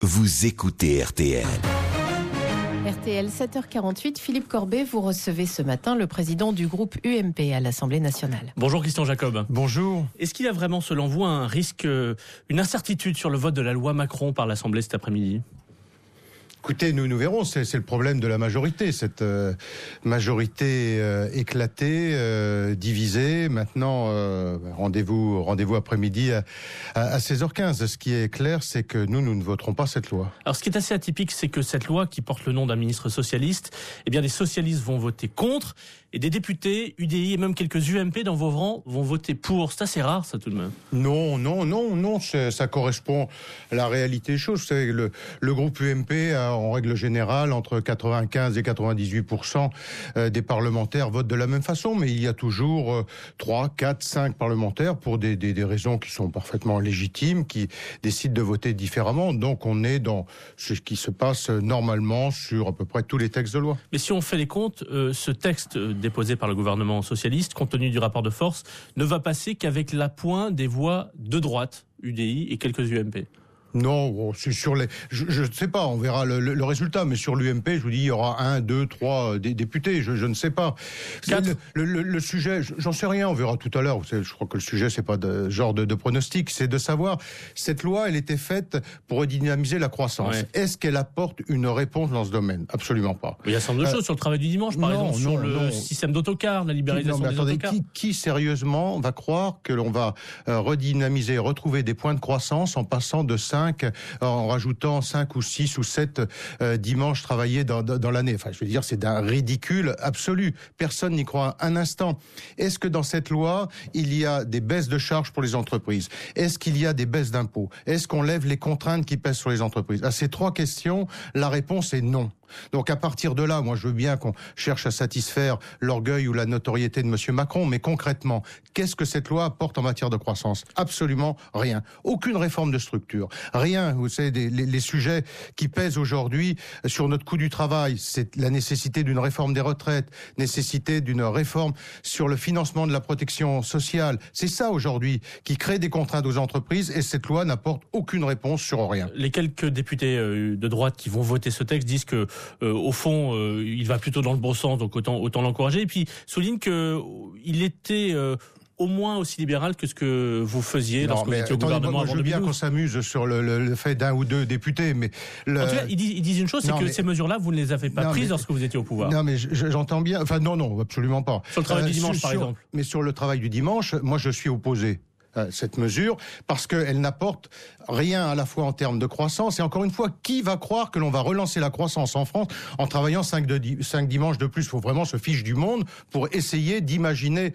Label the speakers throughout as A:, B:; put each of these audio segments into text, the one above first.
A: Vous écoutez RTL.
B: RTL 7h48, Philippe Corbet, vous recevez ce matin le président du groupe UMP à l'Assemblée nationale.
C: Bonjour Christian Jacob.
D: Bonjour.
C: Est-ce qu'il y a vraiment, selon vous, un risque, une incertitude sur le vote de la loi Macron par l'Assemblée cet après-midi ?
D: Écoutez, nous verrons, c'est le problème de la majorité, cette majorité éclatée, divisée. Maintenant, rendez-vous après-midi à 16h15. Ce qui est clair, c'est que nous ne voterons pas cette loi.
C: Alors ce qui est assez atypique, c'est que cette loi, qui porte le nom d'un ministre socialiste, eh bien des socialistes vont voter contre, et des députés, UDI et même quelques UMP dans vos rangs vont voter pour. C'est assez rare, ça, tout de même.
D: Non, ça correspond à la réalité des choses. Vous savez, le groupe UMP a, en règle générale, entre 95 et 98% des parlementaires votent de la même façon, mais il y a toujours 3, 4, 5 parlementaires pour des raisons qui sont parfaitement légitimes, qui décident de voter différemment. Donc on est dans ce qui se passe normalement sur à peu près tous les textes de loi.
C: Mais si on fait les comptes, ce texte déposé par le gouvernement socialiste, compte tenu du rapport de force, ne va passer qu'avec l'appoint des voix de droite, UDI et quelques UMP.
D: Non, c'est sur les. Je ne sais pas, on verra le résultat, mais sur l'UMP, je vous dis, il y aura 1, 2, 3 députés, je ne sais pas. Le sujet, j'en sais rien, on verra tout à l'heure. Je crois que le sujet, c'est pas de genre de pronostic, c'est de savoir, cette loi, elle était faite pour redynamiser la croissance. Ouais. Est-ce qu'elle apporte une réponse dans ce domaine ? Absolument pas.
C: Il y a un certain nombre de choses sur le travail du dimanche, par exemple, sur le système d'autocar, la libéralisation des autocars.
D: Qui sérieusement va croire que l'on va redynamiser, retrouver des points de croissance en passant de 5, en rajoutant 5 ou 6 ou 7 dimanches travaillés dans l'année. Enfin, je veux dire, c'est d'un ridicule absolu. Personne n'y croit un instant. Est-ce que dans cette loi, il y a des baisses de charges pour les entreprises ? Est-ce qu'il y a des baisses d'impôts ? Est-ce qu'on lève les contraintes qui pèsent sur les entreprises ? À ces 3 questions, la réponse est non. Donc à partir de là, moi je veux bien qu'on cherche à satisfaire l'orgueil ou la notoriété de monsieur Macron, mais concrètement, qu'est-ce que cette loi apporte en matière de croissance ? Absolument rien. Aucune réforme de structure. Rien. Vous savez, les sujets qui pèsent aujourd'hui sur notre coût du travail, c'est la nécessité d'une réforme des retraites, nécessité d'une réforme sur le financement de la protection sociale. C'est ça aujourd'hui qui crée des contraintes aux entreprises, et cette loi n'apporte aucune réponse sur rien.
C: Les quelques députés de droite qui vont voter ce texte disent que au fond, il va plutôt dans le bon sens, donc autant l'encourager. Et puis souligne que il était au moins aussi libéral que ce que vous faisiez lorsque vous étiez au gouvernement avant 2012. Je veux bien
D: qu'on s'amuse sur le fait d'un ou deux députés, mais...
C: En tout cas, ils disent une chose, c'est que ces mesures-là, vous ne les avez pas prises lorsque vous étiez au pouvoir.
D: Non, mais j'entends bien... Enfin, non, absolument pas.
C: Sur le travail du dimanche, par exemple.
D: Mais sur le travail du dimanche, moi, je suis opposé à cette mesure, parce qu'elle n'apporte rien à la fois en termes de croissance, et encore une fois, qui va croire que l'on va relancer la croissance en France en travaillant 5 dimanches de plus ? Il faut vraiment se fiche du monde pour essayer d'imaginer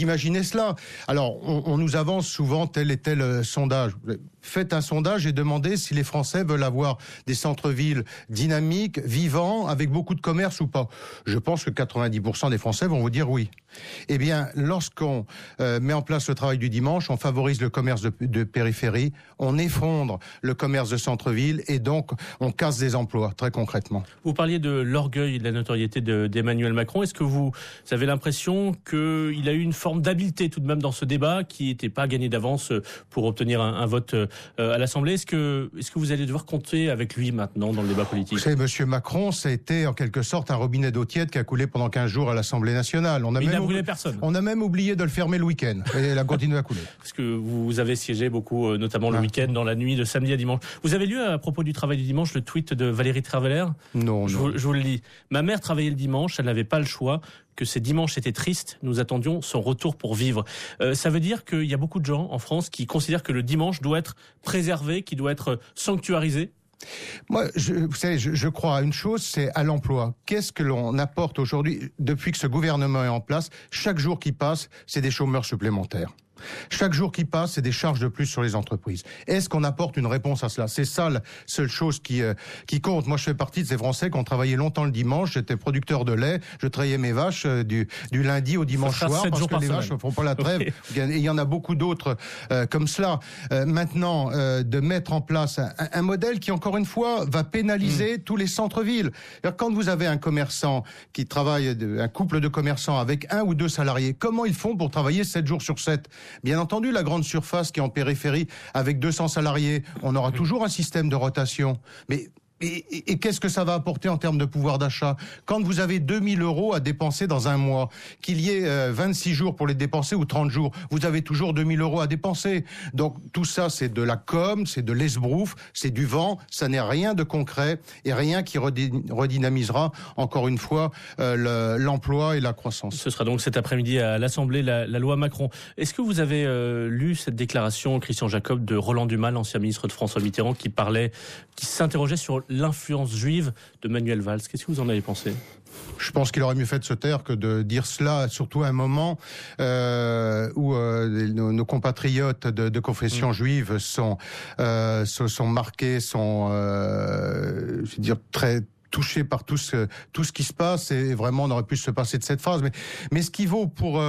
D: cela. Alors, on nous avance souvent tel et tel sondage. Faites un sondage et demandez si les Français veulent avoir des centres-villes dynamiques, vivants, avec beaucoup de commerce ou pas. Je pense que 90% des Français vont vous dire oui. Eh bien, lorsqu'on met en place le travail du dimanche, on favorise le commerce de périphérie, on effondre le commerce de centre-ville, et donc on casse des emplois, très concrètement.
C: Vous parliez de l'orgueil et de la notoriété d'Emmanuel Macron. Est-ce que vous avez l'impression qu'il a eu une forme d'habileté tout de même dans ce débat, qui n'était pas gagné d'avance pour obtenir un vote à l'Assemblée ? Est-ce que vous allez devoir compter avec lui maintenant dans le débat politique ?
D: Vous savez, monsieur Macron, ça a été en quelque sorte un robinet d'eau tiède qui a coulé pendant 15 jours à l'Assemblée nationale.
C: Il n'a brûlé personne.
D: On a même oublié de le fermer le week-end, et elle a continué à couler.
C: Parce que vous avez siégé beaucoup, notamment le week-end, dans la nuit de samedi à dimanche. Vous avez lu à propos du travail du dimanche le tweet de Valérie Trierweiler ?
D: Non.
C: Je vous le lis. Ma mère travaillait le dimanche, elle n'avait pas le choix, que ces dimanches étaient tristes, nous attendions son retour pour vivre. Ça veut dire qu'il y a beaucoup de gens en France qui considèrent que le dimanche doit être préservé, qui doit être sanctuarisé.
D: Moi, vous savez, je crois à une chose, c'est à l'emploi. Qu'est-ce que l'on apporte aujourd'hui, depuis que ce gouvernement est en place ? Chaque jour qui passe, c'est des chômeurs supplémentaires. Chaque jour qui passe, c'est des charges de plus sur les entreprises. Est-ce qu'on apporte une réponse à cela ? C'est ça la seule chose qui compte. Moi, je fais partie de ces Français qui ont travaillé longtemps le dimanche. J'étais producteur de lait. Je traitais mes vaches du lundi au dimanche soir, parce que les vaches ne font pas la trêve. Oui. Et il y en a beaucoup d'autres comme cela. Maintenant, de mettre en place un modèle qui, encore une fois, va pénaliser tous les centres-villes. Quand vous avez un commerçant qui travaille, un couple de commerçants avec 1 ou 2 salariés, comment ils font pour travailler 7 jours sur 7 ? Bien entendu, la grande surface qui est en périphérie, avec 200 salariés, on aura toujours un système de rotation. Mais et qu'est-ce que ça va apporter en termes de pouvoir d'achat? Quand vous avez 2000 € à dépenser dans un mois, qu'il y ait 26 jours pour les dépenser ou 30 jours, vous avez toujours 2000 € à dépenser. Donc tout ça, c'est de la com, c'est de l'esbrouf, c'est du vent, ça n'est rien de concret et rien qui redynamisera encore une fois l'emploi et la croissance.
C: Ce sera donc cet après-midi à l'Assemblée, la loi Macron. Est-ce que vous avez lu cette déclaration, Christian Jacob, de Roland Dumas, l'ancien ministre de François Mitterrand, qui s'interrogeait sur l'influence juive de Manuel Valls? Qu'est-ce que vous en avez pensé?
D: Je pense qu'il aurait mieux fait de se taire que de dire cela, surtout à un moment où nos compatriotes de confession juive sont marqués, je veux dire, très touché par tout ce qui se passe, et vraiment on aurait pu se passer de cette phrase. Mais ce qui vaut pour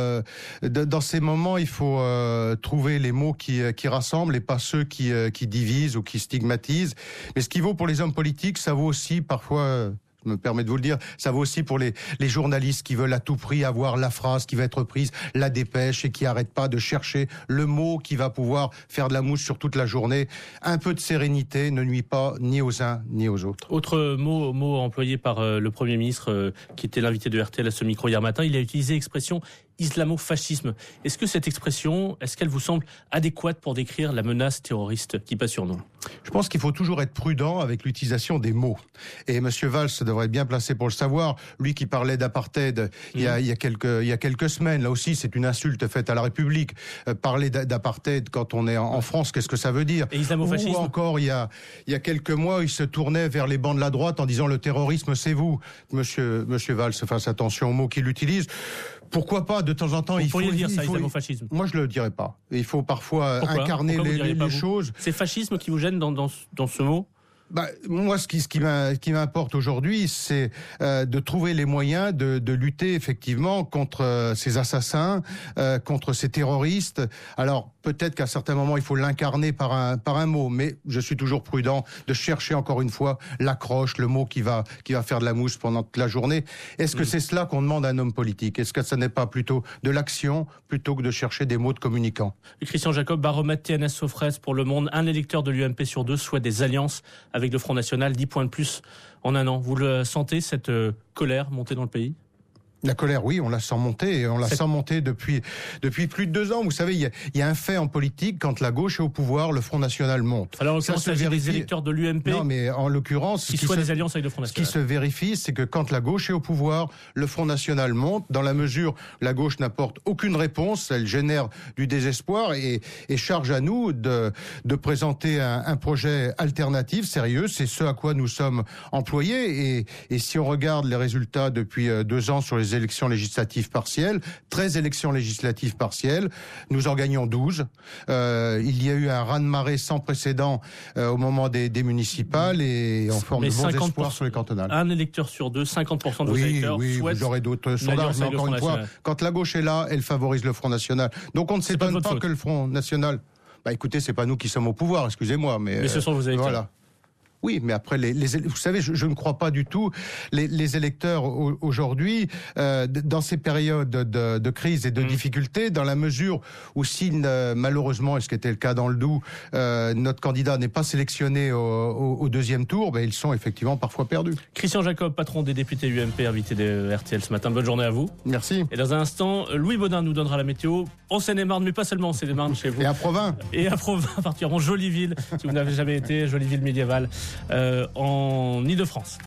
D: dans ces moments, il faut trouver les mots qui rassemblent et pas ceux qui divisent ou qui stigmatisent. Mais ce qui vaut pour les hommes politiques, ça vaut aussi parfois. Je me permets de vous le dire, ça vaut aussi pour les journalistes qui veulent à tout prix avoir la phrase qui va être prise, la dépêche, et qui n'arrêtent pas de chercher le mot qui va pouvoir faire de la mouche sur toute la journée. Un peu de sérénité ne nuit pas ni aux uns ni aux autres.
C: Autre mot employé par le Premier ministre, qui était l'invité de RTL à ce micro hier matin, il a utilisé l'expression islamofascisme. Est-ce que cette expression, qu'elle vous semble adéquate pour décrire la menace terroriste qui pèse sur nous?
D: Je pense qu'il faut toujours être prudent avec l'utilisation des mots. Et M. Valls devrait être bien placé pour le savoir. Lui qui parlait d'apartheid il y a quelques semaines, là aussi c'est une insulte faite à la République. Parler d'apartheid quand on est en France, qu'est-ce que ça veut dire?
C: Et islamofascisme.
D: Ou encore il y a quelques mois, il se tournait vers les bancs de la droite en disant le terrorisme c'est vous. Monsieur Valls fasse attention aux mots qu'il utilise. Pourquoi pas, de temps en temps,
C: vous pourriez dire ça, islamofascisme?
D: Moi, je le dirais pas. Il faut parfois incarner les choses.
C: C'est fascisme qui vous gêne dans ce mot?
D: Moi, ce qui m'importe aujourd'hui, c'est de trouver les moyens de lutter effectivement contre ces assassins, contre ces terroristes. Alors, peut-être qu'à certains moments, il faut l'incarner par un mot, mais je suis toujours prudent de chercher encore une fois l'accroche, le mot qui va faire de la mousse pendant toute la journée. Est-ce que c'est cela qu'on demande à un homme politique? Est-ce que ça n'est pas plutôt de l'action plutôt que de chercher des mots de communicants?
C: Christian Jacob, baromètre TNS Sofres pour Le Monde, un électeur de l'UMP sur deux souhaite des alliances avec le Front National, 10 points de plus en un an. Vous le sentez, cette colère monter dans le pays?
D: La colère, oui, on la sent monter, et on la sent monter depuis plus de 2 ans. Vous savez, il y a un fait en politique, quand la gauche est au pouvoir, le Front National monte.
C: Alors, ça se vérifie. Des électeurs de l'UMP.
D: Non, mais en l'occurrence,
C: qui souhaitent des alliances avec le Front National.
D: Ce qui se vérifie, c'est que quand la gauche est au pouvoir, le Front National monte, dans la mesure où la gauche n'apporte aucune réponse, elle génère du désespoir, et charge à nous de présenter un projet alternatif, sérieux. C'est ce à quoi nous sommes employés, et si on regarde les résultats depuis 2 ans sur les élections législatives partielles, 13 élections législatives partielles, nous en gagnons 12. Il y a eu un raz-de-marée sans précédent au moment des municipales, et en forme de bons espoirs sur les cantonales.
C: Un électeur sur deux, 50% de vos électeurs souhaitent.
D: Vous aurez d'autres sondages, mais encore une fois, quand la gauche est là, elle favorise le Front National. Donc on ne s'étonne pas que le Front National... écoutez, c'est pas nous qui sommes au pouvoir, excusez-moi, mais
C: ce sont vos électeurs.
D: Voilà. Oui, mais après, vous savez, je ne crois pas du tout les électeurs aujourd'hui, dans ces périodes de crise et de difficulté, dans la mesure où si malheureusement, et ce qui était le cas dans le Doubs, notre candidat n'est pas sélectionné au deuxième tour, ils sont effectivement parfois perdus.
C: Christian Jacob, patron des députés UMP, invité de RTL ce matin. Bonne journée à vous.
D: Merci.
C: Et dans un instant, Louis Baudin nous donnera la météo en Seine-et-Marne, mais pas seulement en Seine-et-Marne chez vous.
D: Et à Provins.
C: Particulièrement Joliville, si vous n'avez jamais été, Joliville médiévale. En Ile-de-France.